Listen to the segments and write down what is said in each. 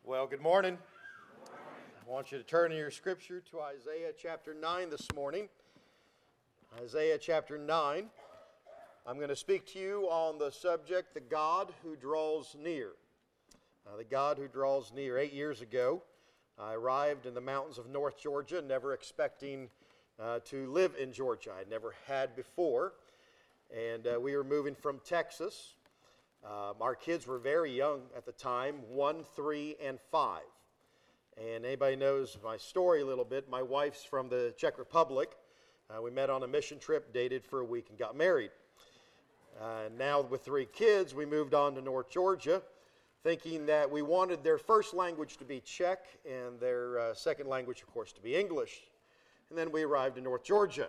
Well, good morning. I want you to turn in your scripture to Isaiah chapter 9 this morning. Isaiah chapter 9. I'm going to speak to you on the subject, the God who draws near. The God who draws near. 8 years ago, I arrived in the mountains of North Georgia, never expecting to live in Georgia. I never had before. And we were moving from Texas. Our kids were very young at the time, 1, 3, and 5. And anybody knows my story a little bit. My wife's from the Czech Republic. We met on a mission trip, dated for a week, and got married. Now with 3 kids, we moved on to North Georgia, thinking that we wanted their first language to be Czech and their second language, of course, to be English. And then we arrived in North Georgia.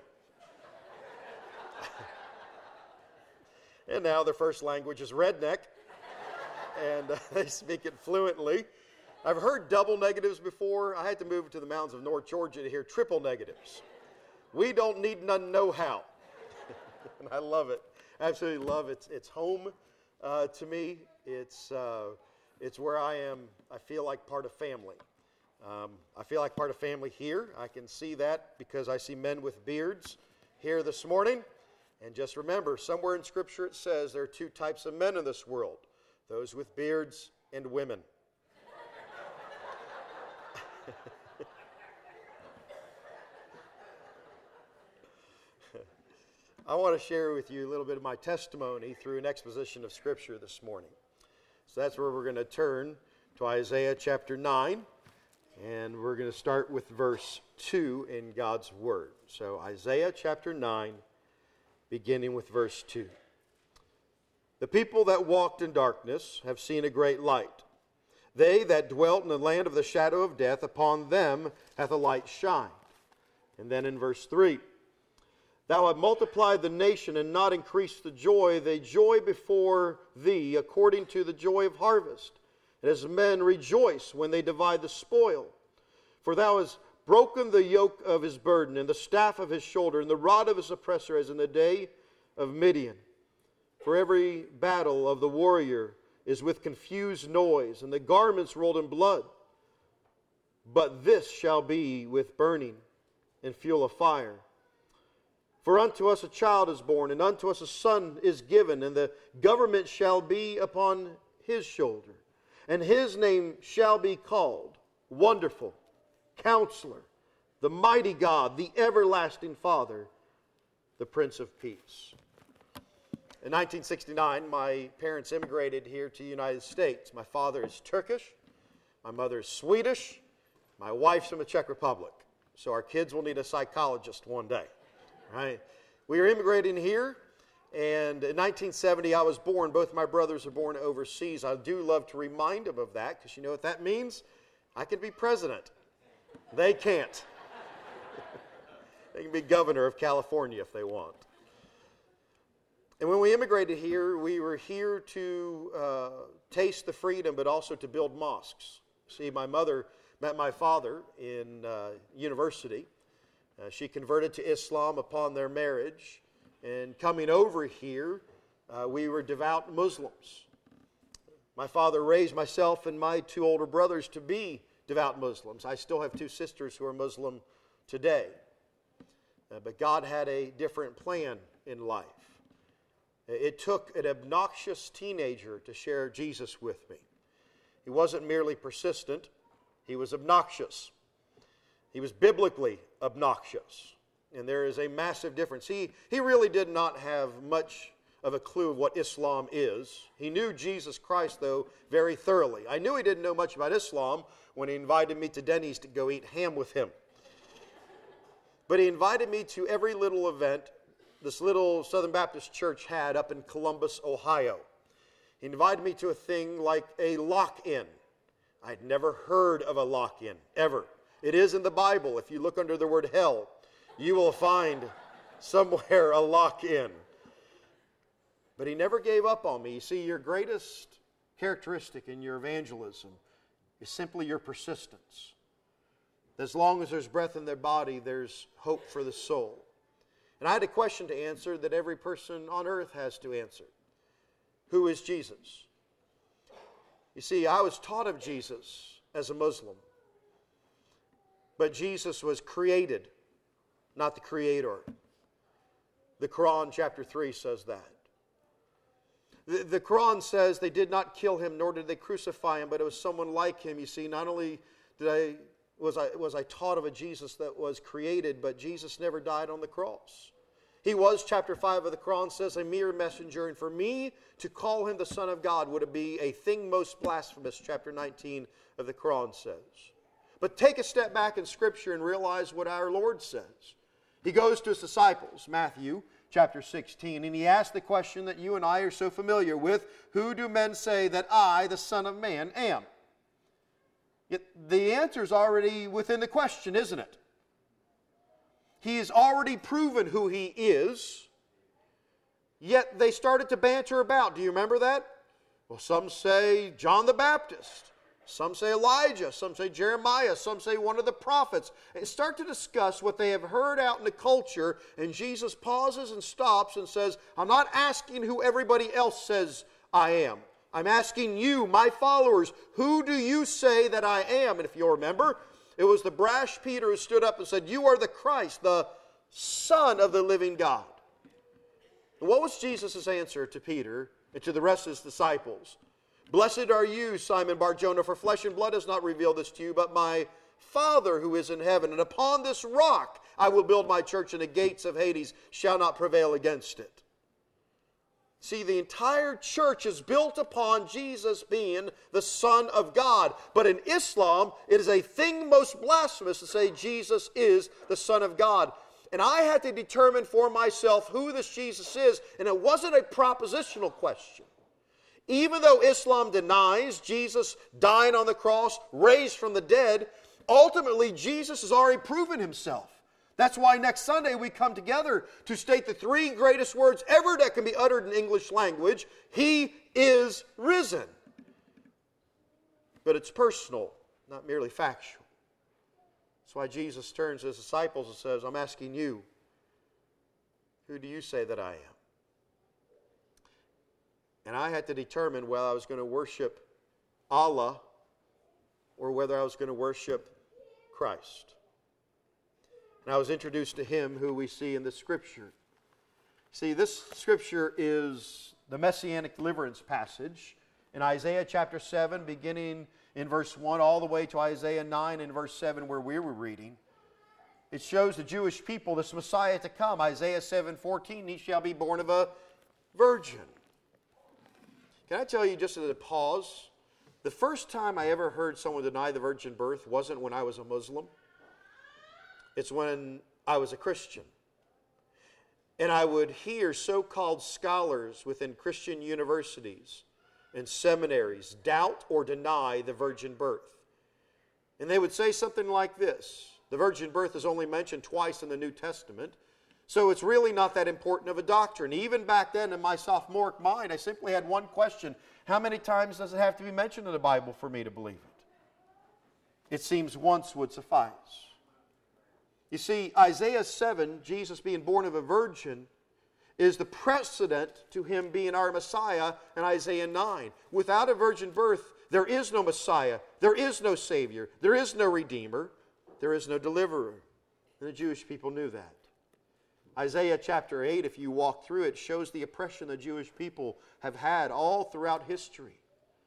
And now their first language is redneck, and they speak it fluently. I've heard double negatives before. I had to move to the mountains of North Georgia to hear triple negatives. We don't need none know-how. And I love it. Absolutely love it. It's home to me. It's where I am. I feel like part of family. I feel like part of family here. I can see that because I see men with beards here this morning. And just remember, somewhere in Scripture it says there are 2 types of men in this world, those with beards and women. I want to share with you a little bit of my testimony through an exposition of Scripture this morning. So that's where we're going to turn to Isaiah chapter 9, and we're going to start with verse 2 in God's Word. So Isaiah chapter 9, beginning with verse 2. The people that walked in darkness have seen a great light. They that dwelt in the land of the shadow of death, upon them hath a light shined. And then in verse 3, Thou hast multiplied the nation and not increased the joy. They joy before thee according to the joy of harvest. And as men rejoice when they divide the spoil. For thou hast broken the yoke of his burden, and the staff of his shoulder, and the rod of his oppressor, as in the day of Midian. For every battle of the warrior is with confused noise, and the garments rolled in blood. But this shall be with burning and fuel of fire. For unto us a child is born, and unto us a son is given, and the government shall be upon his shoulder. And his name shall be called Wonderful, Counselor, the Mighty God, the Everlasting Father, the Prince of Peace. In 1969, my parents immigrated here to the United States. My father is Turkish, my mother is Swedish, my wife's from the Czech Republic. So our kids will need a psychologist one day, right? We were immigrating here, and in 1970 I was born. Both my brothers are born overseas. I do love to remind them of that, because you know what that means? I could be president. They can't. They can be governor of California if they want. And when we immigrated here, we were here to taste the freedom, but also to build mosques. See, my mother met my father in university. She converted to Islam upon their marriage. And coming over here, we were devout Muslims. My father raised myself and my 2 older brothers to be devout Muslims. I still have 2 sisters who are Muslim today. But God had a different plan in life. It took an obnoxious teenager to share Jesus with me. He wasn't merely persistent, he was obnoxious. He was biblically obnoxious. And there is a massive difference. He really did not have much of a clue of what Islam is. He knew Jesus Christ, though, very thoroughly. I knew he didn't know much about Islam when he invited me to Denny's to go eat ham with him. But he invited me to every little event this little Southern Baptist church had up in Columbus, Ohio. He invited me to a thing like a lock-in. I'd never heard of a lock-in, ever. It is in the Bible. If you look under the word hell, you will find somewhere a lock-in. But he never gave up on me. You see, your greatest characteristic in your evangelism is simply your persistence. As long as there's breath in their body, there's hope for the soul. And I had a question to answer that every person on earth has to answer. Who is Jesus? You see, I was taught of Jesus as a Muslim. But Jesus was created, not the creator. The Quran chapter 3 says that. The Quran says they did not kill him, nor did they crucify him, but it was someone like him. You see, not only was I taught of a Jesus that was created, but Jesus never died on the cross. He was, chapter 5 of the Quran says, a mere messenger, and for me to call him the Son of God would be a thing most blasphemous, chapter 19 of the Quran says. But take a step back in Scripture and realize what our Lord says. He goes to his disciples, Matthew chapter 16, and he asks the question that you and I are so familiar with, who do men say that I, the Son of Man, am? Yet the answer is already within the question, isn't it? He has already proven who he is, yet they started to banter about. Do you remember that? Well, some say John the Baptist. Some say Elijah. Some say Jeremiah. Some say one of the prophets. And start to discuss what they have heard out in the culture, and Jesus pauses and stops and says, I'm not asking who everybody else says I am. I'm asking you, my followers, who do you say that I am? And if you'll remember, it was the brash Peter who stood up and said, you are the Christ, the Son of the living God. And what was Jesus' answer to Peter and to the rest of his disciples? Blessed are you, Simon Bar-Jonah, for flesh and blood has not revealed this to you, but my Father who is in heaven. And upon this rock I will build my church, and the gates of Hades shall not prevail against it. See, the entire church is built upon Jesus being the Son of God. But in Islam, it is a thing most blasphemous to say Jesus is the Son of God. And I had to determine for myself who this Jesus is, and it wasn't a propositional question. Even though Islam denies Jesus dying on the cross, raised from the dead, ultimately Jesus has already proven himself. That's why next Sunday we come together to state the three greatest words ever that can be uttered in English language. He is risen. But it's personal, not merely factual. That's why Jesus turns to his disciples and says, I'm asking you, who do you say that I am? And I had to determine whether I was going to worship Allah or whether I was going to worship Christ. And I was introduced to him who we see in the Scripture. See, this Scripture is the Messianic deliverance passage in Isaiah chapter 7, beginning in verse 1 all the way to Isaiah 9 and verse 7 where we were reading. It shows the Jewish people this Messiah to come. Isaiah 7:14, he shall be born of a virgin. Can I tell you just as a pause, the first time I ever heard someone deny the virgin birth wasn't when I was a Muslim. It's when I was a Christian. And I would hear so-called scholars within Christian universities and seminaries doubt or deny the virgin birth. And they would say something like this: the virgin birth is only mentioned twice in the New Testament, so it's really not that important of a doctrine. Even back then in my sophomoric mind, I simply had one question: how many times does it have to be mentioned in the Bible for me to believe it? It seems once would suffice. You see, Isaiah 7, Jesus being born of a virgin, is the precedent to him being our Messiah in Isaiah 9. Without a virgin birth, there is no Messiah, there is no Savior, there is no Redeemer, there is no Deliverer. And the Jewish people knew that. Isaiah chapter 8, if you walk through it, shows the oppression the Jewish people have had all throughout history.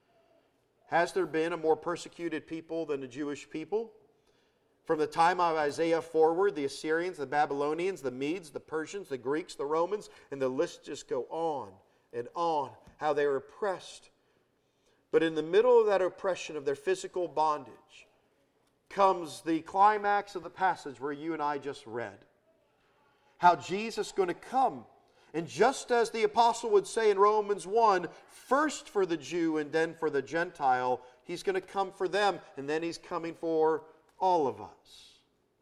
Has there been a more persecuted people than the Jewish people? From the time of Isaiah forward, the Assyrians, the Babylonians, the Medes, the Persians, the Greeks, the Romans, and the list just go on and on, how they were oppressed. But in the middle of that oppression of their physical bondage comes the climax of the passage where you and I just read. How Jesus is going to come. And just as the apostle would say in Romans 1, first for the Jew and then for the Gentile, he's going to come for them, and then he's coming for all of us.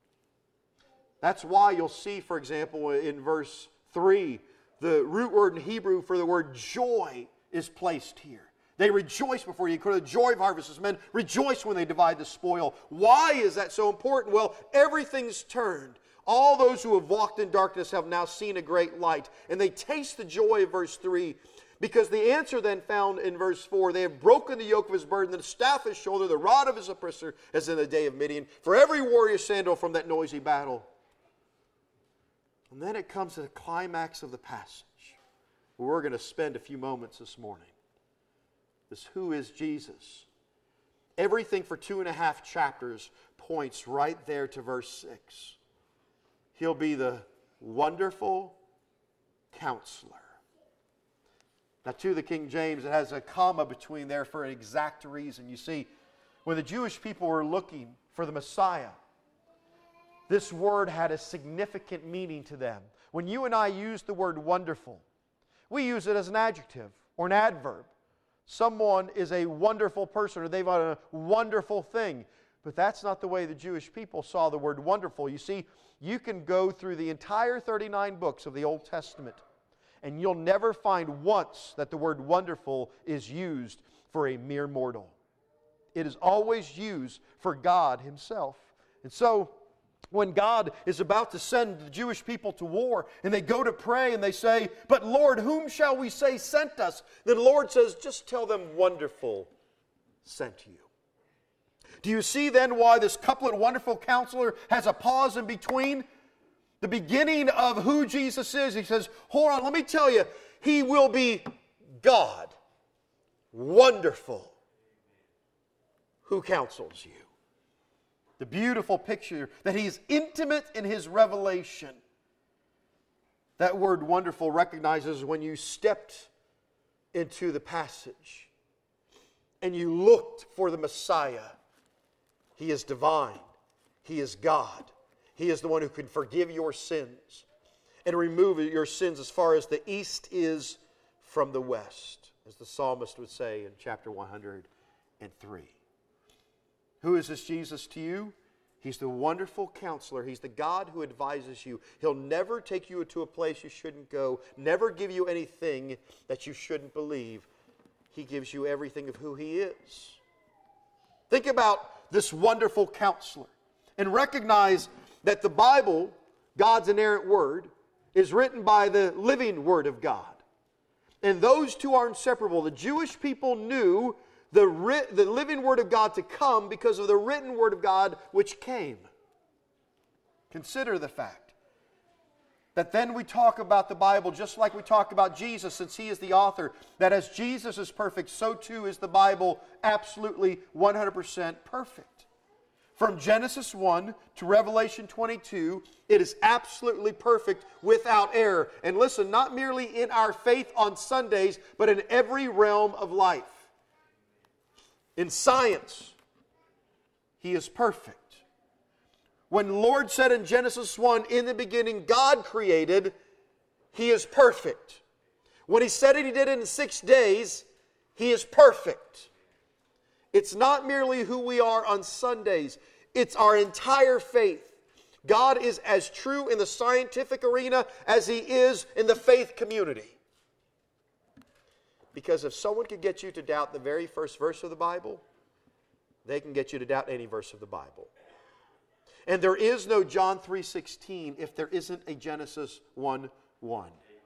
That's why you'll see, for example, in verse 3, the root word in Hebrew for the word joy is placed here. They rejoice before you. The joy of harvesters, men rejoice when they divide the spoil. Why is that so important? Well, everything's turned. All those who have walked in darkness have now seen a great light. And they taste the joy of verse 3 Because the answer then found in verse 4, they have broken the yoke of his burden, the staff of his shoulder, the rod of his oppressor, as in the day of Midian. For every warrior's sandal from that noisy battle. And then it comes to the climax of the passage, where we're going to spend a few moments this morning. This who is Jesus? Everything for 2.5 chapters points right there to verse 6. He'll be the wonderful counselor. Now, to the King James, it has a comma between there for an exact reason. You see, when the Jewish people were looking for the Messiah, this word had a significant meaning to them. When you and I use the word wonderful, we use it as an adjective or an adverb. Someone is a wonderful person, or they've done a wonderful thing. But that's not the way the Jewish people saw the word wonderful. You see, you can go through the entire 39 books of the Old Testament, and you'll never find once that the word wonderful is used for a mere mortal. It is always used for God Himself. And so, when God is about to send the Jewish people to war, and they go to pray and they say, "But Lord, whom shall we say sent us?" Then the Lord says, "Just tell them wonderful sent you." Do you see then why this couplet, wonderful counselor, has a pause in between? The beginning of who Jesus is, He says, hold on, let me tell you, He will be God, wonderful, who counsels you. The beautiful picture that He is intimate in His revelation. That word wonderful recognizes when you stepped into the passage and you looked for the Messiah. He is divine. He is God. He is the one who can forgive your sins and remove your sins as far as the east is from the west, as the psalmist would say in chapter 103. Who is this Jesus to you? He's the wonderful counselor. He's the God who advises you. He'll never take you to a place you shouldn't go, never give you anything that you shouldn't believe. He gives you everything of who He is. Think about this wonderful counselor and recognize that the Bible, God's inerrant Word, is written by the living Word of God. And those two are inseparable. The Jewish people knew the living Word of God to come because of the written Word of God which came. Consider the fact that then we talk about the Bible just like we talk about Jesus, since He is the author, that as Jesus is perfect, so too is the Bible absolutely 100% perfect. From Genesis 1 to Revelation 22, it is absolutely perfect without error. And listen, not merely in our faith on Sundays, but in every realm of life. In science, He is perfect. When the Lord said in Genesis 1, in the beginning God created, He is perfect. When He said it, He did it in 6 days, He is perfect. It's not merely who we are on Sundays. It's our entire faith. God is as true in the scientific arena as He is in the faith community. Because if someone could get you to doubt the very first verse of the Bible, they can get you to doubt any verse of the Bible. And there is no John 3:16 if there isn't a Genesis 1:1.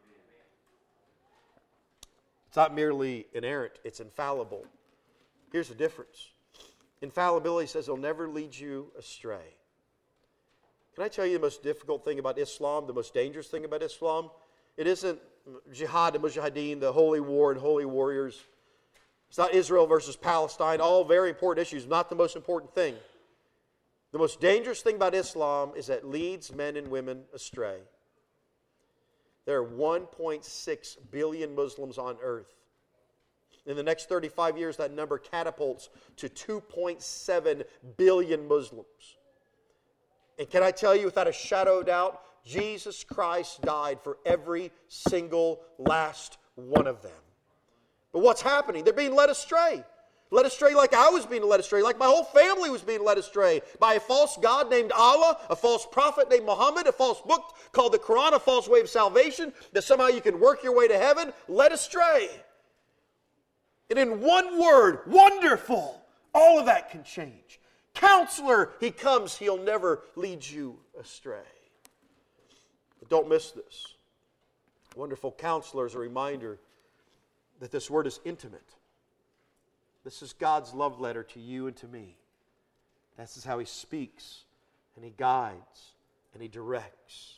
It's not merely inerrant, it's infallible. Here's the difference. Infallibility says it'll never lead you astray. Can I tell you the most difficult thing about Islam, the most dangerous thing about Islam? It isn't jihad and mujahideen, the holy war and holy warriors. It's not Israel versus Palestine, all very important issues, not the most important thing. The most dangerous thing about Islam is that it leads men and women astray. There are 1.6 billion Muslims on earth. In the next 35 years, that number catapults to 2.7 billion Muslims. And can I tell you without a shadow of doubt, Jesus Christ died for every single last one of them. But what's happening? They're being led astray. Led astray like I was being led astray, like my whole family was being led astray by a false God named Allah, a false prophet named Muhammad, a false book called the Quran, a false way of salvation, that somehow you can work your way to heaven, led astray. And in one word, wonderful, all of that can change. Counselor, He comes, He'll never lead you astray. But don't miss this. Wonderful Counselor is a reminder that this word is intimate. This is God's love letter to you and to me. This is how He speaks, and He guides, and He directs.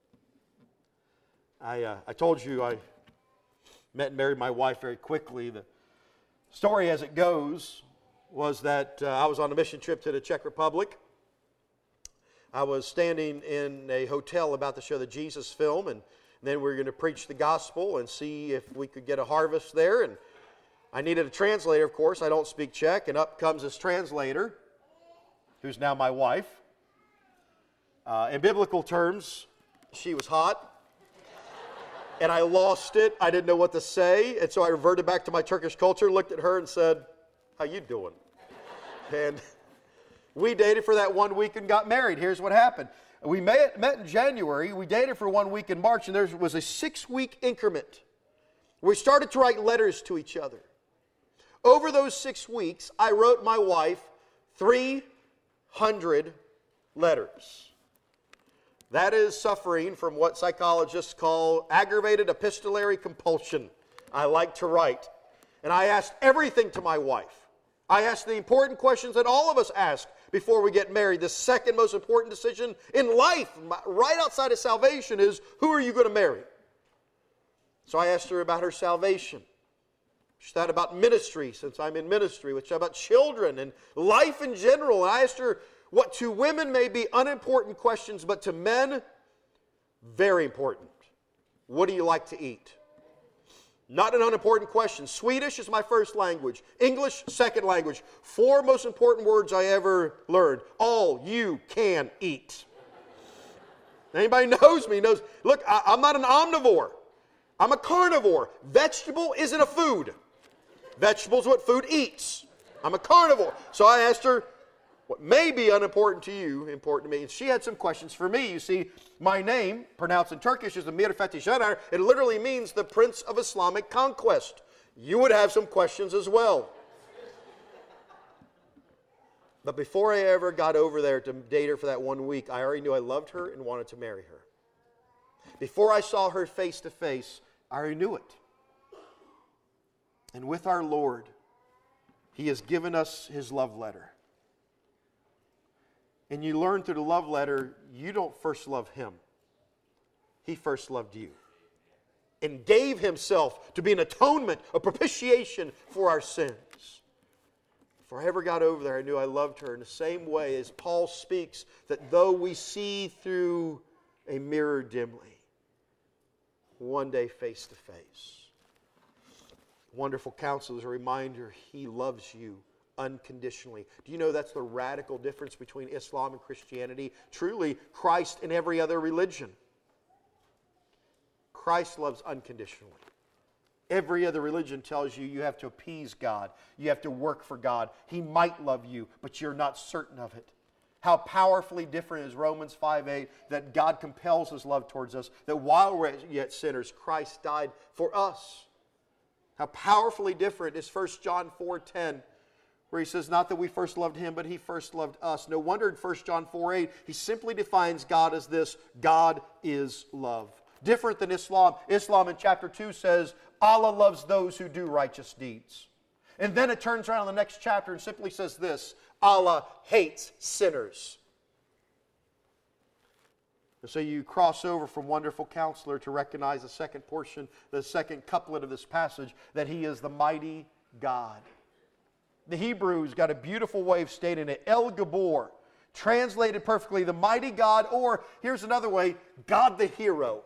I told you I met and married my wife very quickly. The story as it goes was that I was on a mission trip to the Czech Republic. I was standing in a hotel about to show the Jesus film, and then we were going to preach the gospel and see if we could get a harvest there. And I needed a translator, of course. I don't speak Czech, and up comes this translator, who's now my wife. In biblical terms, she was hot. And I lost it. I didn't know what to say. And so I reverted back to my Turkish culture, looked at her and said, "How you doing?" And we dated for that 1 week and got married. Here's what happened. We met in January. We dated for 1 week in March, and there was a 6-week increment. We started to write letters to each other. Over those 6 weeks, I wrote my wife 300 letters. That is suffering from what psychologists call aggravated epistolary compulsion. I like to write. And I asked everything to my wife. I asked the important questions that all of us ask before we get married. The second most important decision in life, right outside of salvation, is who are you going to marry? So I asked her about her salvation. She thought about ministry, since I'm in ministry, which about children and life in general. And I asked her what to women may be unimportant questions, but to men, very important. What do you like to eat? Not an unimportant question. Swedish is my first language. English, second language. 4 most important words I ever learned. All you can eat. Anybody knows me knows, look, I'm not an omnivore. I'm a carnivore. Vegetable isn't a food. Vegetable is what food eats. I'm a carnivore. So I asked her, what may be unimportant to you, important to me. And she had some questions for me. You see, my name, pronounced in Turkish, is Emir Fethi Şener. It literally means the Prince of Islamic Conquest. You would have some questions as well. But before I ever got over there to date her for that 1 week, I already knew I loved her and wanted to marry her. Before I saw her face to face, I already knew it. And with our Lord, He has given us His love letter. And you learn through the love letter, you don't first love Him. He first loved you. And gave Himself to be an atonement, a propitiation for our sins. Before I ever got over there, I knew I loved her in the same way as Paul speaks, that though we see through a mirror dimly, one day face to face. Wonderful counsel is a reminder, He loves you unconditionally. Do you know that's the radical difference between Islam and Christianity? Truly, Christ and every other religion. Christ loves unconditionally. Every other religion tells you you have to appease God. You have to work for God. He might love you, but you're not certain of it. How powerfully different is Romans 5:8 that God compels His love towards us, that while we're yet sinners, Christ died for us. How powerfully different is 1 John 4:10, where he says, not that we first loved Him, but He first loved us. No wonder in 1 John 4:8, he simply defines God as this: God is love. Different than Islam. Islam in chapter 2 says, Allah loves those who do righteous deeds. And then it turns around in the next chapter and simply says this: Allah hates sinners. And so you cross over from Wonderful Counselor to recognize the second portion, the second couplet of this passage, that He is the mighty God. The Hebrew's got a beautiful way of stating it. El Gabor, translated perfectly, the mighty God, or here's another way, God the hero.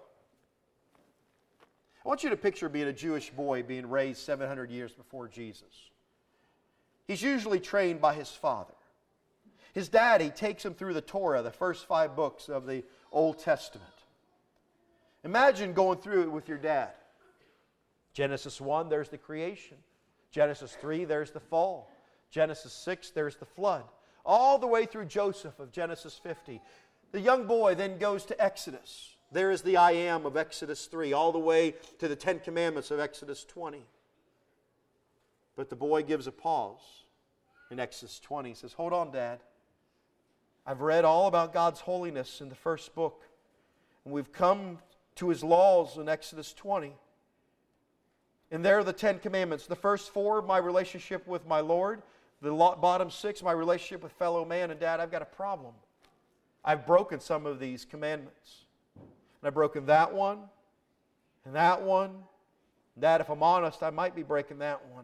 I want you to picture being a Jewish boy being raised 700 years before Jesus. He's usually trained by his father. His daddy takes him through the Torah, the first 5 books of the Old Testament. Imagine going through it with your dad. Genesis 1, there's the creation. Genesis 3, there's the fall. Genesis 6, there's the flood. All the way through Joseph of Genesis 50. The young boy then goes to Exodus. There is the I am of Exodus 3, all the way to the 10 Commandments of Exodus 20. But the boy gives a pause in Exodus 20. He says, hold on, Dad. I've read all about God's holiness in the first book. And we've come to His laws in Exodus 20. And there are the 10 commandments. The first 4, my relationship with my Lord. The bottom 6, my relationship with fellow man. And Dad, I've got a problem. I've broken some of these commandments. And I've broken that one, and that one. Dad, if I'm honest, I might be breaking that one.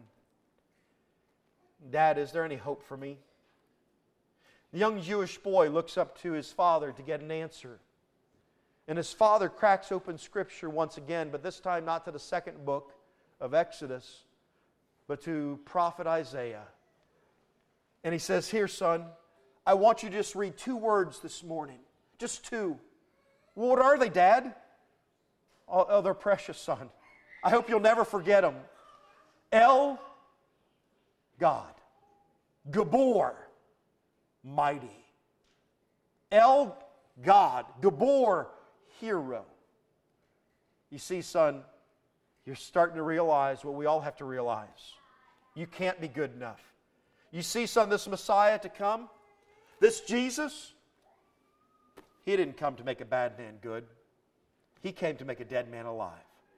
Dad, is there any hope for me? The young Jewish boy looks up to his father to get an answer. And his father cracks open Scripture once again, but this time not to the second book of Exodus, but to prophet Isaiah. And he says, here, son, I want you to just read 2 words this morning. Just 2. Well, what are they, Dad? Oh, they're precious, son. I hope you'll never forget them. El, God. Gabor, mighty. El, God. Gabor, hero. You see, son, you're starting to realize what we all have to realize. You can't be good enough. You see, son, this Messiah to come, this Jesus, He didn't come to make a bad man good. He came to make a dead man alive.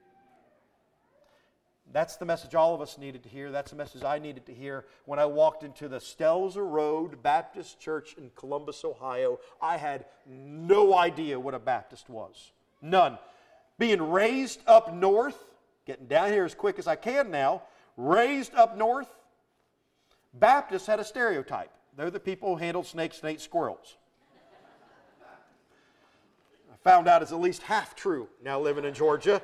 That's the message all of us needed to hear. That's the message I needed to hear when I walked into the Stelzer Road Baptist Church in Columbus, Ohio. I had no idea what a Baptist was. None. Being raised up north, getting down here as quick as I can now, raised up north, Baptists had a stereotype. They're the people who handled snakes and ate squirrels. I found out it's at least half true now living in Georgia.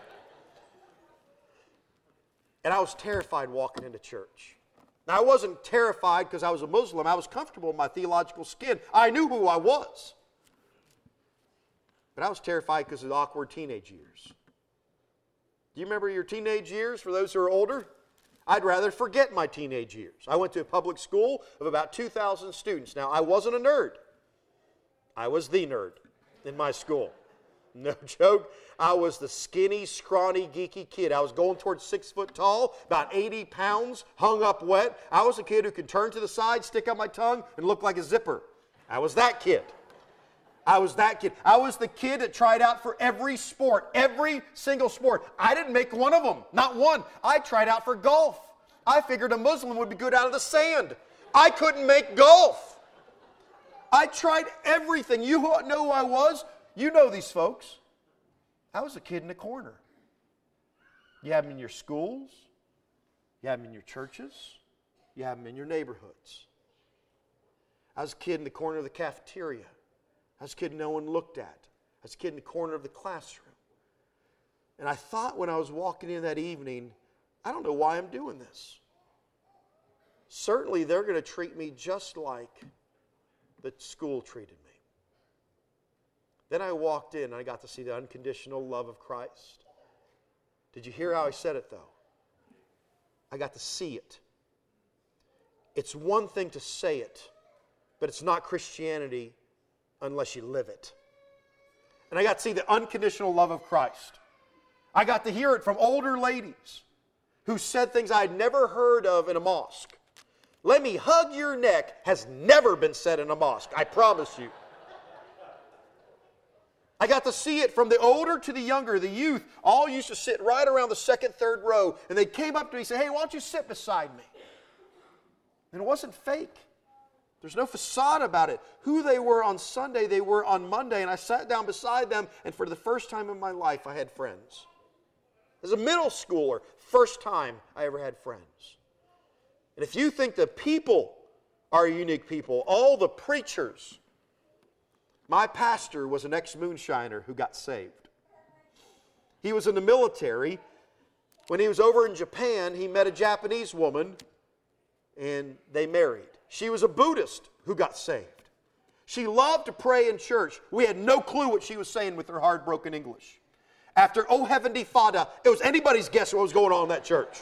And I was terrified walking into church. Now, I wasn't terrified because I was a Muslim. I was comfortable in my theological skin. I knew who I was. But I was terrified because of the awkward teenage years. Do you remember your teenage years for those who are older? I'd rather forget my teenage years. I went to a public school of about 2,000 students. Now, I wasn't a nerd. I was the nerd in my school. No joke. I was the skinny, scrawny, geeky kid. I was going towards 6 foot tall, about 80 pounds, hung up wet. I was a kid who could turn to the side, stick out my tongue, and look like a zipper. I was that kid. I was that kid. I was the kid that tried out for every sport, every single sport. I didn't make one of them, not one. I tried out for golf. I figured a Muslim would be good out of the sand. I couldn't make golf. I tried everything. You know who I was? You know these folks. I was a kid in the corner. You have them in your schools. You have them in your churches. You have them in your neighborhoods. I was a kid in the corner of the cafeteria. I was a kid no one looked at. I was a kid in the corner of the classroom. And I thought when I was walking in that evening, I don't know why I'm doing this. Certainly they're going to treat me just like the school treated me. Then I walked in and I got to see the unconditional love of Christ. Did you hear how I said it though? I got to see it. It's one thing to say it, but it's not Christianity unless you live it. And I got to see the unconditional love of Christ. I got to hear it from older ladies who said things I had never heard of in a mosque. Let me hug your neck has never been said in a mosque, I promise you. I got to see it from the older to the younger, the youth. All used to sit right around the second, third row. And they came up to me and said, hey, why don't you sit beside me? And it wasn't fake. There's no facade about it. Who they were on Sunday, they were on Monday. And I sat down beside them, and for the first time in my life, I had friends. As a middle schooler, first time I ever had friends. And if you think the people are unique people, all the preachers, my pastor was an ex-moonshiner who got saved. He was in the military. When he was over in Japan, he met a Japanese woman, and they married. She was a Buddhist who got saved. She loved to pray in church. We had no clue what she was saying with her hard broken English. After O Heavenly Father, it was anybody's guess what was going on in that church.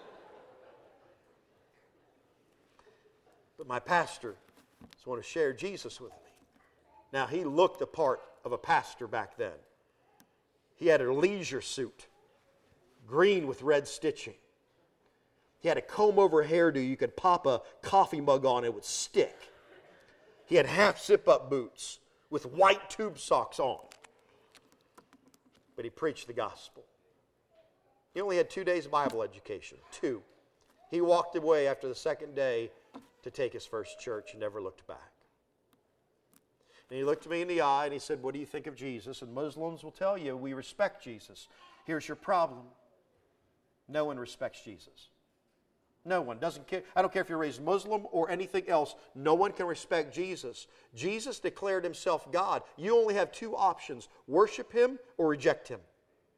But my pastor just wanted to share Jesus with me. Now, he looked the part of a pastor back then. He had a leisure suit, green with red stitching. He had a comb-over hairdo. You could pop a coffee mug on, it would stick. He had half zip-up boots with white tube socks on. But he preached the gospel. He only had 2 days of Bible education. 2. He walked away after the second day to take his first church and never looked back. And he looked me in the eye and he said, what do you think of Jesus? And Muslims will tell you, we respect Jesus. Here's your problem. No one respects Jesus. No one. Doesn't care. I don't care if you're raised Muslim or anything else. No one can respect Jesus. Jesus declared himself God. You only have 2 options. Worship him or reject him.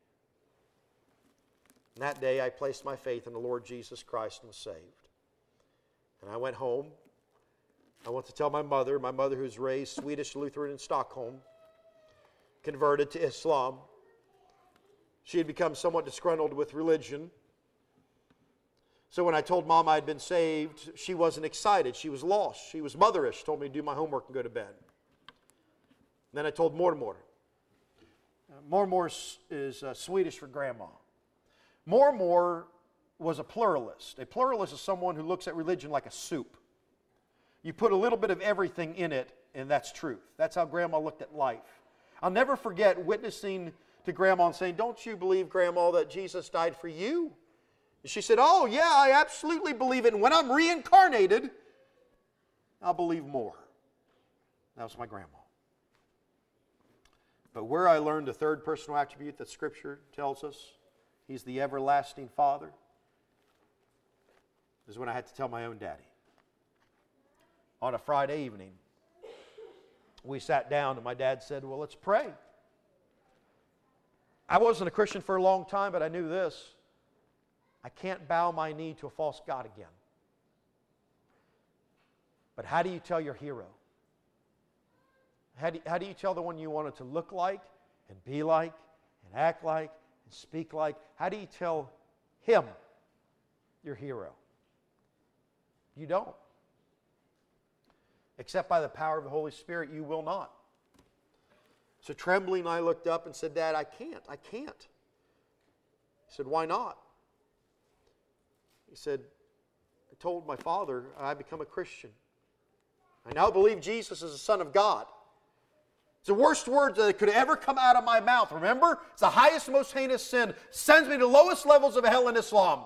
And that day I placed my faith in the Lord Jesus Christ and was saved. And I went home. I went to tell my mother who's raised Swedish Lutheran in Stockholm, converted to Islam. She had become somewhat disgruntled with religion. So when I told Mom I had been saved, she wasn't excited. She was lost. She was motherish. Told me to do my homework and go to bed. Then I told Mormor. Mormor is Swedish for grandma. Mormor was a pluralist. A pluralist is someone who looks at religion like a soup. You put a little bit of everything in it, and that's truth. That's how Grandma looked at life. I'll never forget witnessing to Grandma and saying, don't you believe, Grandma, that Jesus died for you? And she said, oh, yeah, I absolutely believe it. And when I'm reincarnated, I'll believe more. That was my grandma. But where I learned the third personal attribute that Scripture tells us, He's the everlasting Father, is when I had to tell my own daddy. On a Friday evening, we sat down and my dad said, well, let's pray. I wasn't a Christian for a long time, but I knew this. I can't bow my knee to a false god again. But how do you tell your hero? How do you tell the one you wanted to look like and be like and act like and speak like? How do you tell him your hero? You don't. Except by the power of the Holy Spirit, you will not. So trembling, I looked up and said, Dad, I can't. He said, why not? He said, I told my father I become a Christian. I now believe Jesus is the Son of God. It's the worst words that could ever come out of my mouth. Remember? It's the highest, most heinous sin. Sends me to the lowest levels of hell in Islam.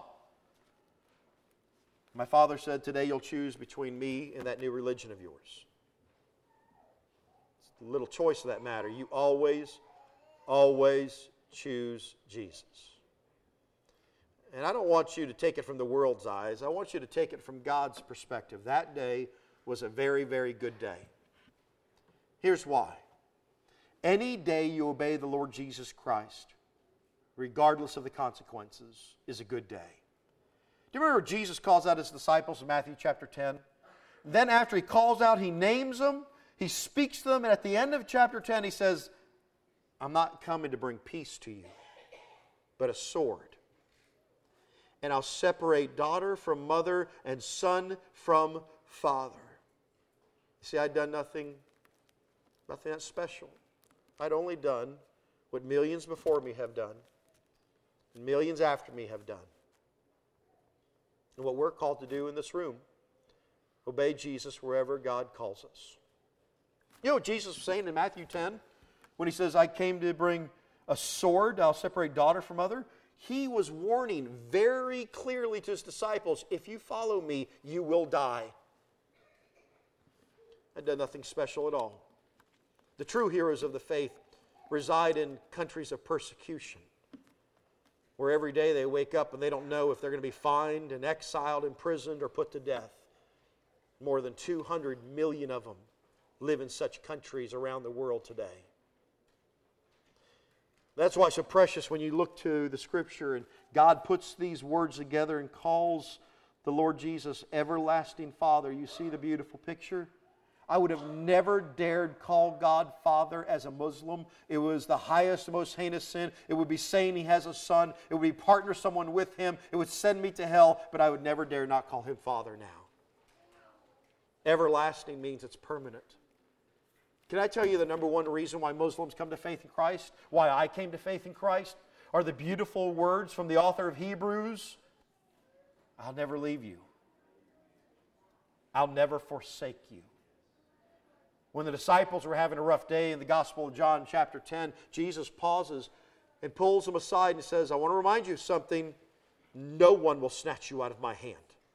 My father said, today you'll choose between me and that new religion of yours. It's the little choice of that matter. You always, always choose Jesus. And I don't want you to take it from the world's eyes. I want you to take it from God's perspective. That day was a very, very good day. Here's why. Any day you obey the Lord Jesus Christ, regardless of the consequences, is a good day. Do you remember Jesus calls out his disciples in Matthew chapter 10? Then after he calls out, he names them, he speaks to them, and at the end of chapter 10 he says, I'm not coming to bring peace to you, but a sword. And I'll separate daughter from mother and son from father. You see, I'd done nothing that special. I'd only done what millions before me have done, and millions after me have done. And what we're called to do in this room, obey Jesus wherever God calls us. You know what Jesus was saying in Matthew 10? When he says, I came to bring a sword, I'll separate daughter from mother. He was warning very clearly to his disciples, if you follow me, you will die. I'd done nothing special at all. The true heroes of the faith reside in countries of persecution, where every day they wake up and they don't know if they're going to be fined and exiled, imprisoned, or put to death. More than 200 million of them live in such countries around the world today. That's why it's so precious when you look to the Scripture and God puts these words together and calls the Lord Jesus everlasting Father. You see the beautiful picture? I would have never dared call God Father as a Muslim. It was the highest, most heinous sin. It would be saying He has a son. It would be partner someone with Him. It would send me to hell, but I would never dare not call Him Father now. Everlasting means it's permanent. Can I tell you the number one reason why Muslims come to faith in Christ? Why I came to faith in Christ? Are the beautiful words from the author of Hebrews. I'll never leave you. I'll never forsake you. When the disciples were having a rough day in the Gospel of John chapter 10, Jesus pauses and pulls him aside and says, I want to remind you of something. No one will snatch you out of my hand.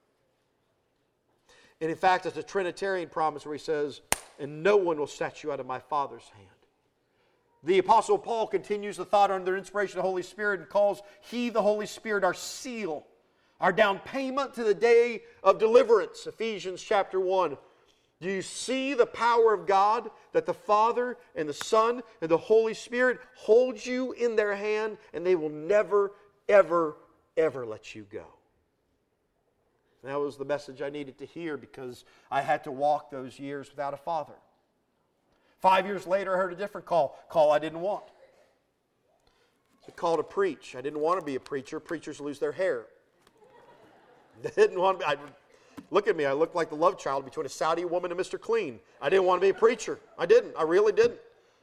And in fact, it's a Trinitarian promise where he says, and no one will snatch you out of my Father's hand. The Apostle Paul continues the thought under inspiration of the Holy Spirit and calls He, the Holy Spirit, our seal, our down payment to the day of deliverance. Ephesians chapter 1. Do you see the power of God that the Father and the Son and the Holy Spirit hold you in their hand, and they will never, ever, ever let you go? And that was the message I needed to hear because I had to walk those years without a father. 5 years later, I heard a different call I didn't want. It's a call to preach. I didn't want to be a preacher. Preachers lose their hair. They didn't want to be... Look at me, I looked like the love child between a Saudi woman and Mr. Clean. I didn't want to be a preacher. I didn't. I really didn't.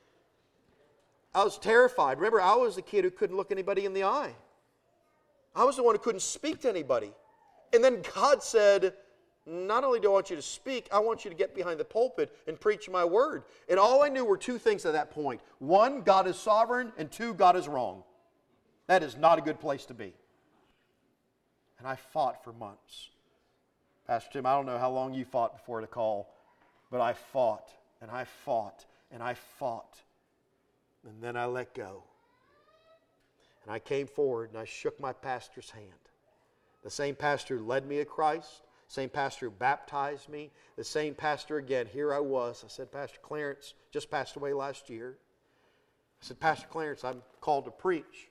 I was terrified. Remember, I was the kid who couldn't look anybody in the eye. I was the one who couldn't speak to anybody. And then God said, not only do I want you to speak, I want you to get behind the pulpit and preach my word. And all I knew were two things at that point. One, God is sovereign, and two, God is wrong. That is not a good place to be. And I fought for months. Pastor Tim, I don't know how long you fought before the call, but I fought, and I fought, and I fought. And then I let go. And I came forward, and I shook my pastor's hand. The same pastor who led me to Christ, same pastor who baptized me, the same pastor again. Here I was. I said, Pastor Clarence just passed away last year. I said, Pastor Clarence, I'm called to preach.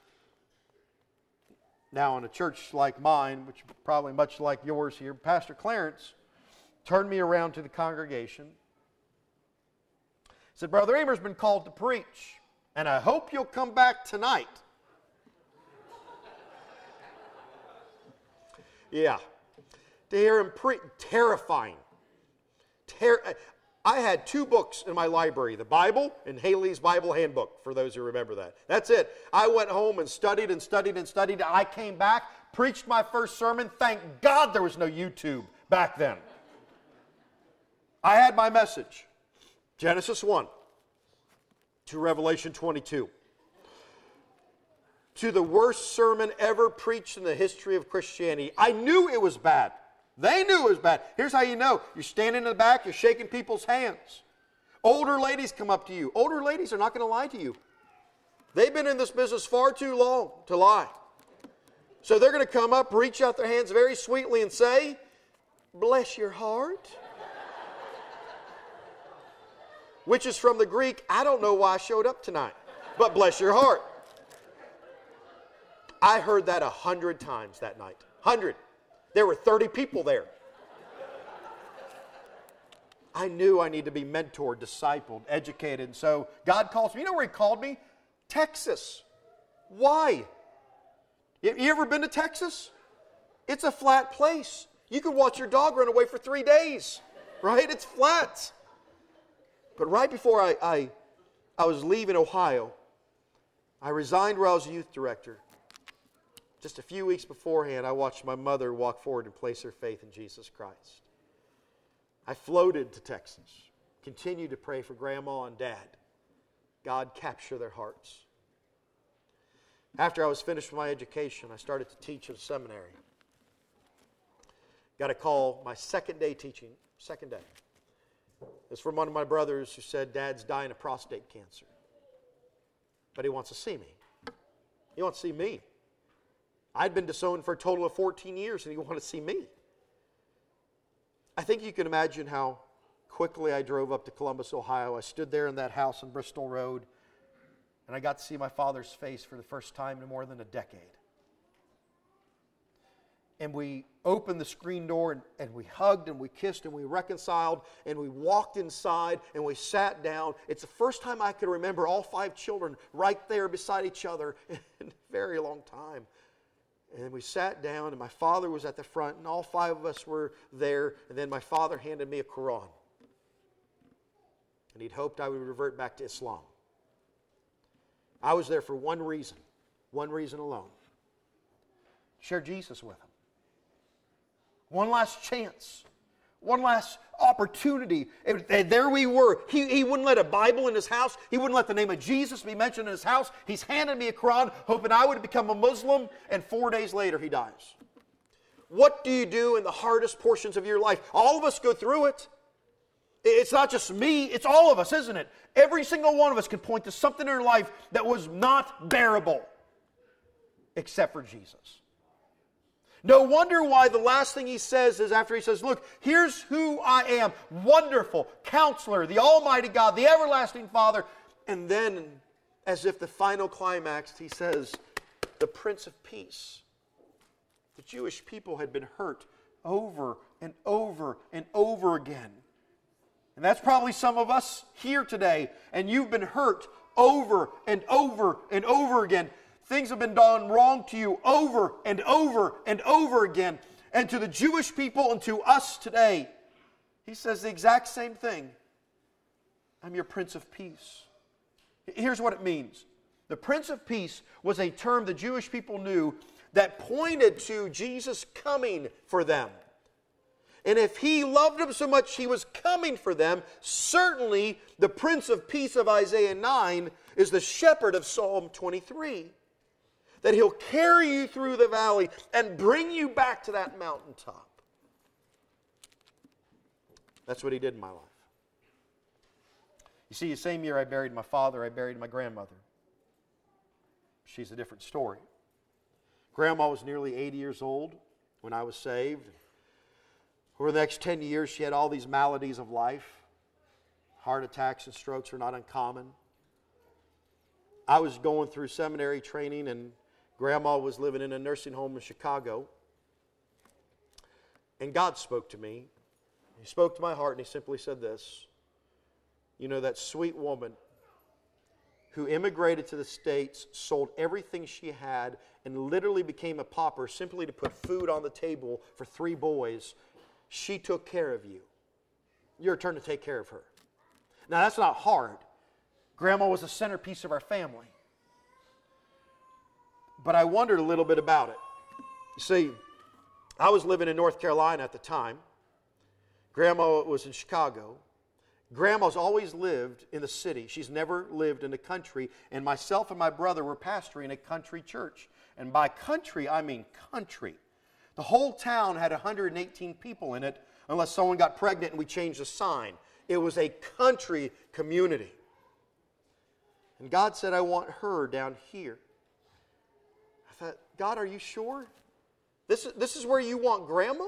Now, in a church like mine, which is probably much like yours here, Pastor Clarence turned me around to the congregation. He said, Brother Emer's been called to preach, and I hope you'll come back tonight. Yeah. To hear him preach, terrifying. I had 2 books in my library, the Bible and Haley's Bible Handbook, for those who remember that. That's it. I went home and studied and studied and studied. I came back, preached my first sermon. Thank God there was no YouTube back then. I had my message, Genesis 1 to Revelation 22. To the worst sermon ever preached in the history of Christianity. I knew it was bad. They knew it was bad. Here's how you know. You're standing in the back, you're shaking people's hands. Older ladies come up to you. Older ladies are not going to lie to you. They've been in this business far too long to lie. So they're going to come up, reach out their hands very sweetly and say, bless your heart. Which is from the Greek, I don't know why I showed up tonight, but bless your heart. I heard that 100 times that night. 100. There were 30 people there. I knew I needed to be mentored, discipled, educated. And so God calls me. You know where He called me? Texas. Why? You ever been to Texas? It's a flat place. You could watch your dog run away for 3 days. Right? It's flat. But right before I was leaving Ohio, I resigned where I was a youth director. Just a few weeks beforehand, I watched my mother walk forward and place her faith in Jesus Christ. I floated to Texas, continued to pray for Grandma and Dad. God, capture their hearts. After I was finished with my education, I started to teach at a seminary. Got a call my second day teaching, second day. It's from one of my brothers who said, Dad's dying of prostate cancer. But he wants to see me. He wants to see me. I'd been disowned for a total of 14 years, and he wanted to see me. I think you can imagine how quickly I drove up to Columbus, Ohio. I stood there in that house on Bristol Road, and I got to see my father's face for the first time in more than a decade. And we opened the screen door, and we hugged, and we kissed, and we reconciled, and we walked inside, and we sat down. It's the first time I could remember all 5 children right there beside each other in a very long time. And we sat down, and my father was at the front, and all 5 of us were there. And then my father handed me a Quran. And he'd hoped I would revert back to Islam. I was there for one reason alone. Share Jesus with him. One last chance. One last opportunity. And there we were. He wouldn't let a Bible in his house. He wouldn't let the name of Jesus be mentioned in his house. He's handed me a Quran, hoping I would become a Muslim, and 4 days later he dies. What do you do in the hardest portions of your life? All of us go through it. It's not just me, it's all of us, isn't it? Every single one of us can point to something in our life that was not bearable, except for Jesus. No wonder why the last thing he says is after he says, look, here's who I am, wonderful, counselor, the almighty God, the everlasting Father. And then, as if the final climax, he says, the Prince of Peace. The Jewish people had been hurt over and over and over again. And that's probably some of us here today, and you've been hurt over and over and over again. Things have been done wrong to you over and over and over again. And to the Jewish people and to us today, he says the exact same thing. I'm your Prince of Peace. Here's what it means. The Prince of Peace was a term the Jewish people knew that pointed to Jesus coming for them. And if he loved them so much he was coming for them, certainly the Prince of Peace of Isaiah 9 is the shepherd of Psalm 23. That he'll carry you through the valley and bring you back to that mountaintop. That's what he did in my life. You see, the same year I buried my father, I buried my grandmother. She's a different story. Grandma was nearly 80 years old when I was saved. Over the next 10 years, she had all these maladies of life. Heart attacks and strokes are not uncommon. I was going through seminary training, and Grandma was living in a nursing home in Chicago. And God spoke to me. He spoke to my heart, and he simply said this. You know, that sweet woman who immigrated to the States, sold everything she had, and literally became a pauper simply to put food on the table for 3 boys, she took care of you. Your turn to take care of her. Now, that's not hard. Grandma was the centerpiece of our family. But I wondered a little bit about it. You see, I was living in North Carolina at the time. Grandma was in Chicago. Grandma's always lived in the city. She's never lived in the country. And myself and my brother were pastoring a country church. And by country, I mean country. The whole town had 118 people in it, unless someone got pregnant and we changed the sign. It was a country community. And God said, I want her down here. I thought, God, are you sure? This is where you want Grandma?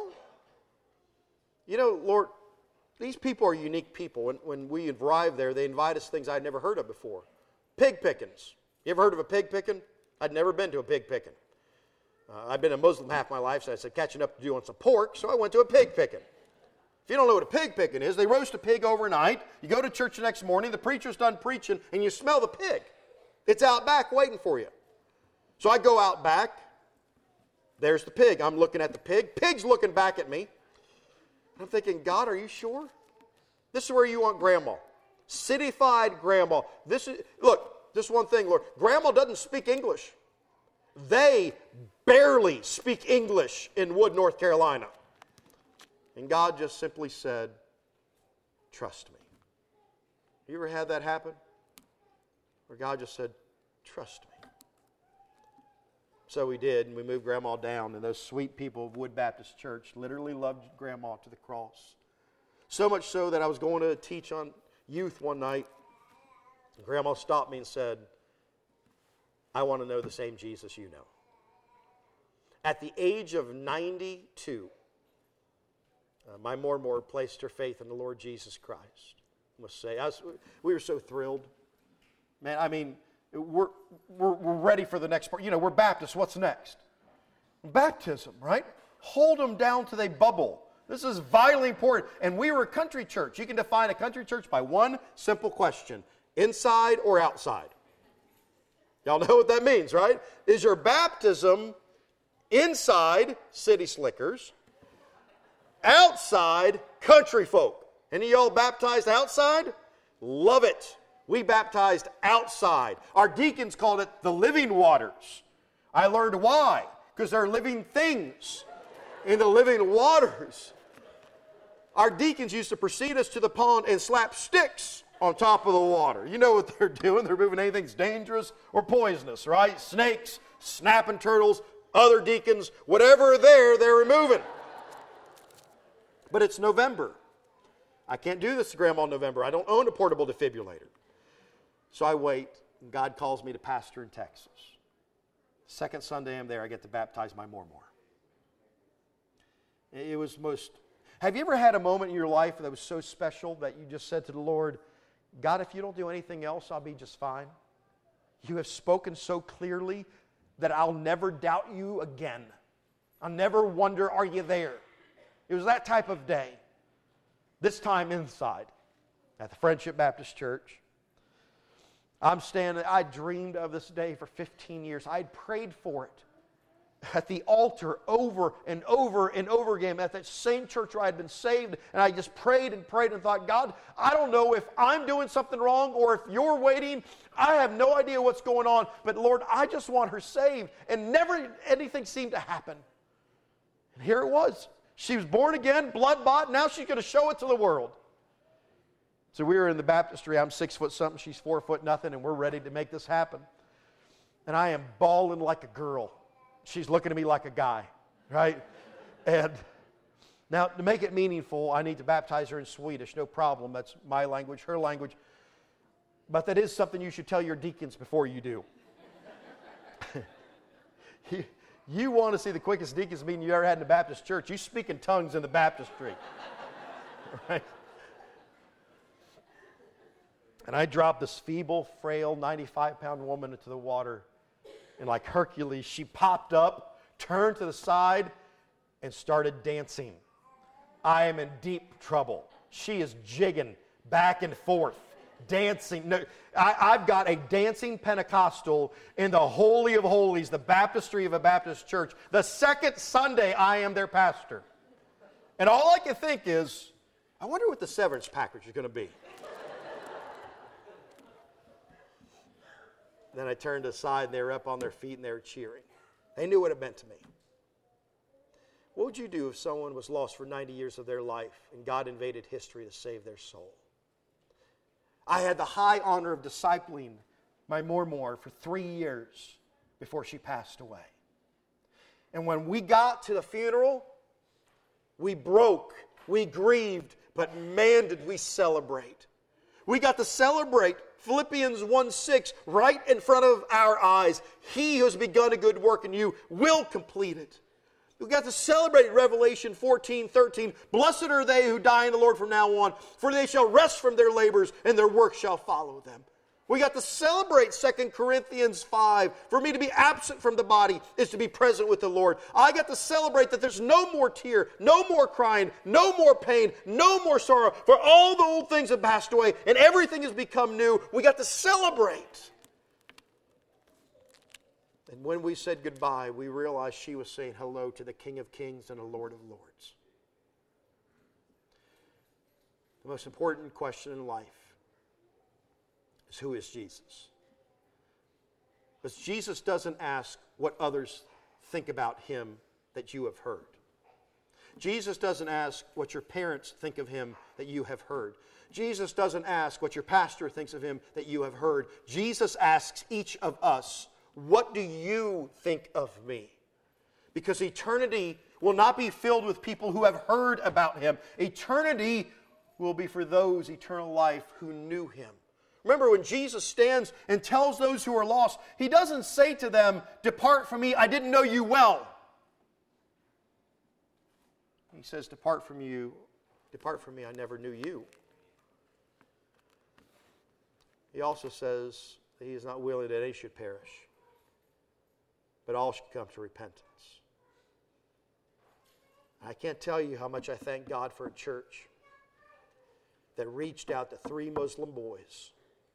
You know, Lord, these people are unique people. When we arrived there, they invite us things I'd never heard of before. Pig pickings. You ever heard of a pig picking? I'd never been to a pig picking. I've been a Muslim half my life, so I said catching up to do on some pork, so I went to a pig picking. If you don't know what a pig picking is, they roast a pig overnight. You go to church the next morning, the preacher's done preaching, and you smell the pig. It's out back waiting for you. So I go out back. There's the pig. I'm looking at the pig. Pig's looking back at me. I'm thinking, God, are you sure? This is where you want Grandma. Cityfied Grandma. Look, this one thing, Lord. Grandma doesn't speak English. They barely speak English in Wood, North Carolina. And God just simply said, trust me. You ever had that happen? Where God just said, trust me. So we did, and we moved Grandma down, and those sweet people of Wood Baptist Church literally loved Grandma to the cross. So much so that I was going to teach on youth one night, and Grandma stopped me and said, I want to know the same Jesus you know. At the age of 92, my more placed her faith in the Lord Jesus Christ. I must say, we were so thrilled. Man, I mean, we're ready for the next part. You know, we're Baptists. What's next? Baptism, right? Hold them down till they bubble. This is vitally important. And we were a country church. You can define a country church by one simple question. Inside or outside? Y'all know what that means, right? Is your baptism inside, city slickers, outside, country folk? Any of y'all baptized outside? Love it. We baptized outside. Our deacons called it the living waters. I learned why. Because they're living things in the living waters. our deacons used to precede us to the pond and slap sticks on top of the water. You know what they're doing. They're moving anything that's dangerous or poisonous, right? Snakes, snapping turtles, other deacons, whatever they're removing. But it's November. I can't do this to Grandma in November. I don't own a portable defibrillator. So I wait, and God calls me to pastor in Texas. Second Sunday I'm there, I get to baptize my Mormor. It was most... Have you ever had a moment in your life that was so special that you just said to the Lord, God, if you don't do anything else, I'll be just fine? You have spoken so clearly that I'll never doubt you again. I'll never wonder, are you there? It was that type of day. This time inside at the Friendship Baptist Church. I'm standing, I dreamed of this day for 15 years. I'd prayed for it at the altar over and over and over again at that same church where I'd been saved. And I just prayed and prayed and thought, God, I don't know if I'm doing something wrong or if you're waiting. I have no idea what's going on. But Lord, I just want her saved. And never anything seemed to happen. And here it was. She was born again, blood bought. Now she's going to show it to the world. So we were in the baptistry. I'm 6 foot something. She's 4 foot nothing. And we're ready to make this happen. And I am bawling like a girl. She's looking at me like a guy, right? And now, to make it meaningful, I need to baptize her in Swedish. No problem. That's my language, her language. But that is something you should tell your deacons before you do. You want to see the quickest deacons meeting you ever had in the Baptist church. You speak in tongues in the baptistry. Right? And I dropped this feeble, frail, 95-pound woman into the water. And like Hercules, she popped up, turned to the side, and started dancing. I am in deep trouble. She is jigging back and forth, dancing. No, I've got a dancing Pentecostal in the Holy of Holies, the baptistry of a Baptist church. The second Sunday, I am their pastor. And all I can think is, I wonder what the severance package is going to be. Then I turned aside, and they were up on their feet, and they were cheering. They knew what it meant to me. What would you do if someone was lost for 90 years of their life, and God invaded history to save their soul? I had the high honor of discipling my Mormor for 3 years before she passed away. And when we got to the funeral, we broke, we grieved, but man, did we celebrate. We got to celebrate Philippians 1:6 right in front of our eyes. He who has begun a good work in you will complete it. We got to celebrate Revelation 14:13. Blessed are they who die in the Lord from now on, for they shall rest from their labors, and their work shall follow them. We got to celebrate 2 Corinthians 5. For me to be absent from the body is to be present with the Lord. I got to celebrate that there's no more tear, no more crying, no more pain, no more sorrow. For all the old things have passed away and everything has become new. We got to celebrate. And when we said goodbye, we realized she was saying hello to the King of Kings and the Lord of Lords. The most important question in life: who is Jesus? Because Jesus doesn't ask what others think about him that you have heard. Jesus doesn't ask what your parents think of him that you have heard. Jesus doesn't ask what your pastor thinks of him that you have heard. Jesus asks each of us, what do you think of me? Because eternity will not be filled with people who have heard about him. Eternity will be for those, eternal life, who knew him. Remember, when Jesus stands and tells those who are lost, he doesn't say to them, depart from me, I didn't know you well. He says, depart from me, I never knew you. He also says that he is not willing that any should perish, but all should come to repentance. I can't tell you how much I thank God for a church that reached out to 3 Muslim boys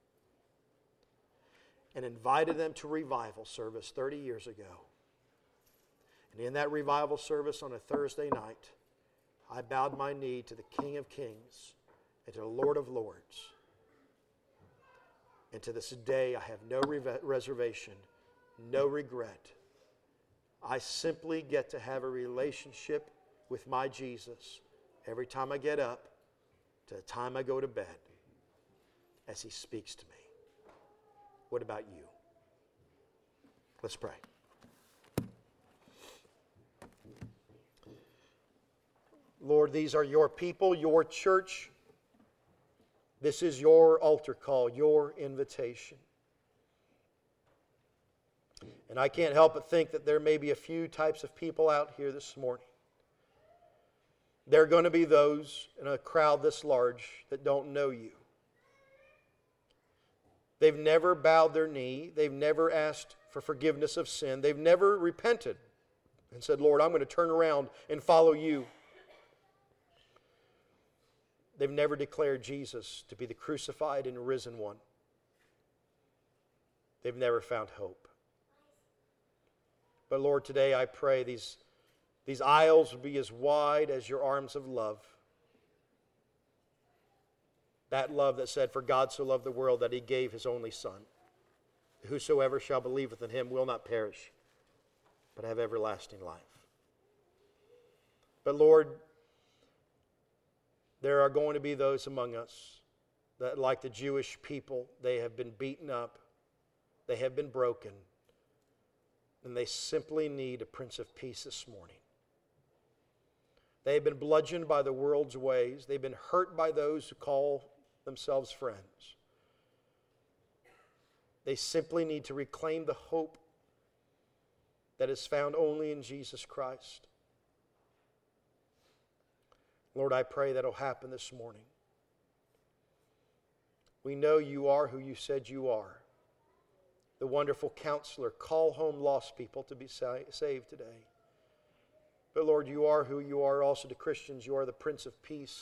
and invited them to revival service 30 years ago. And in that revival service on a Thursday night, I bowed my knee to the King of Kings and to the Lord of Lords. And to this day, I have no reservation, no regret. I simply get to have a relationship with my Jesus every time I get up to the time I go to bed as He speaks to me. What about you? Let's pray. Lord, these are your people, your church. This is your altar call, your invitation. And I can't help but think that there may be a few types of people out here this morning. There are going to be those in a crowd this large that don't know you. They've never bowed their knee. They've never asked for forgiveness of sin. They've never repented and said, Lord, I'm going to turn around and follow you. They've never declared Jesus to be the crucified and risen one. They've never found hope. But Lord, today I pray these aisles would be as wide as your arms of love. That love that said, for God so loved the world that He gave His only Son. Whosoever shall believeth in Him will not perish, but have everlasting life. But Lord, there are going to be those among us that, like the Jewish people, they have been beaten up, they have been broken, and they simply need a Prince of Peace this morning. They have been bludgeoned by the world's ways. They've been hurt by those who call themselves friends. They simply need to reclaim the hope that is found only in Jesus Christ. Lord, I pray that will happen this morning. We know you are who you said you are. The wonderful counselor. Call home lost people to be saved today. But Lord, you are who you are also to Christians. You are the Prince of Peace.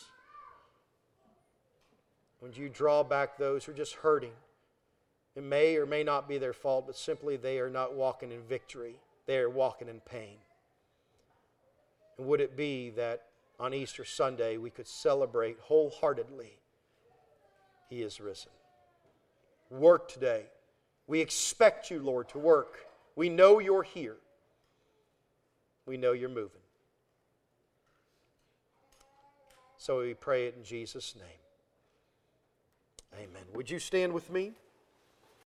When you draw back those who are just hurting, it may or may not be their fault, but simply they are not walking in victory. They are walking in pain. And would it be that on Easter Sunday we could celebrate wholeheartedly He is risen. Work today. We expect you, Lord, to work. We know you're here. We know you're moving. So we pray it in Jesus' name. Amen. Would you stand with me?